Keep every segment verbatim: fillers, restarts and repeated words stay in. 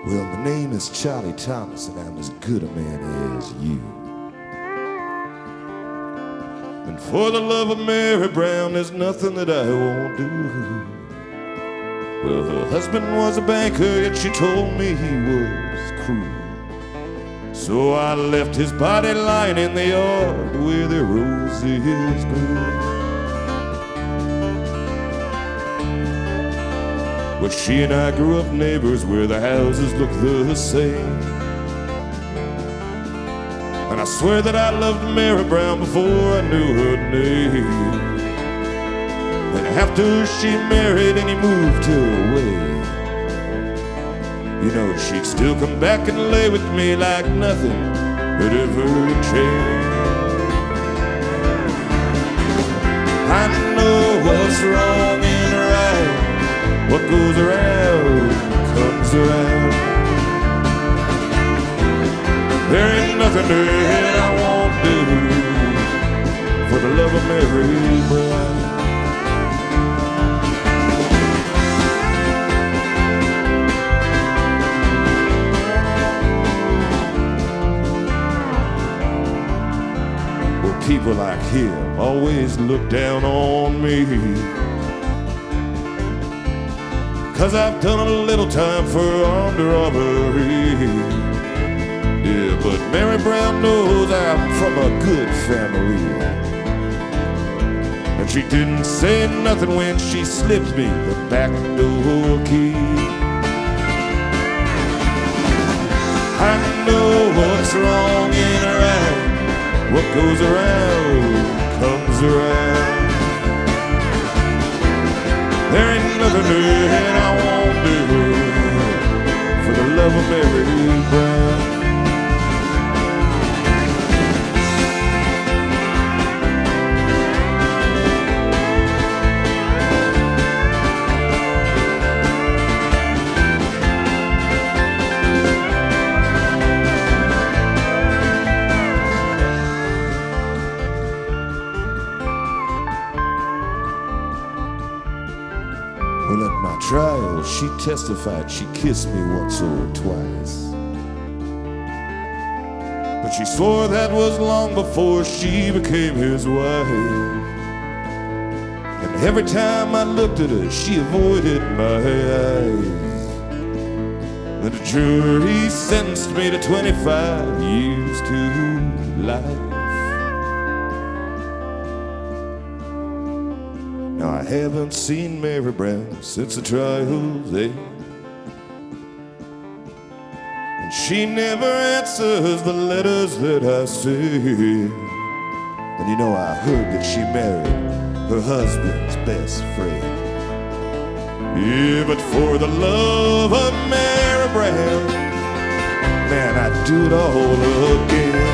Well, my name is Charlie Thomas, and I'm as good a man as you. And for the love of Mary Brown, there's nothing that I won't do. Well, her husband was a banker, yet she told me he was cruel. So I left his body lying in the yard where the roses grew. But she and I grew up neighbors where the houses look the same. And I swear that I loved Mary Brown before I knew her name. And after she married and he moved her away, you know, she'd still come back and lay with me like nothing had ever changed. I know what's wrong and right. What goes around comes around. There ain't nothing that I won't do for the love of Mary Brown. Well, people like him always look down on me, 'cause I've done a little time for armed robbery. Yeah, but Mary Brown knows I'm from a good family, and she didn't say nothing when she slipped me the back door key. I know what's wrong and right. What goes around comes around. There ain't nothing that I won't do for the love of Mary Brown. Well, at my trial, she testified she kissed me once or twice, but she swore that was long before she became his wife. And every time I looked at her, she avoided my eyes. And the jury sentenced me to twenty-five years to life. Now, I haven't seen Mary Brown since the trial's end, and she never answers the letters that I send. And you know, I heard that she married her husband's best friend. Yeah, but for the love of Mary Brown, man, I'd do it all again.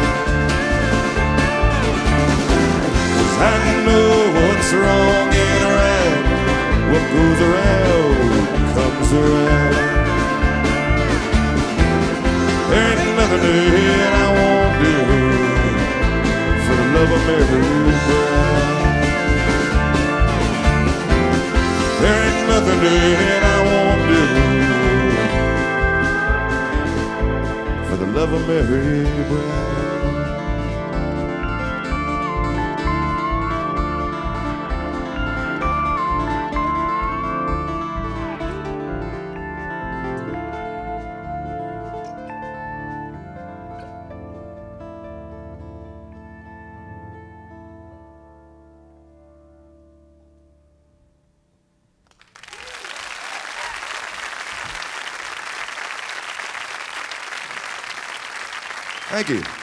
'Cause I know what's wrong and right. What goes around comes around. There ain't nothing that I won't do for the love of Mary Brown. There ain't nothing that I won't do for the love of Mary Brown. Thank you.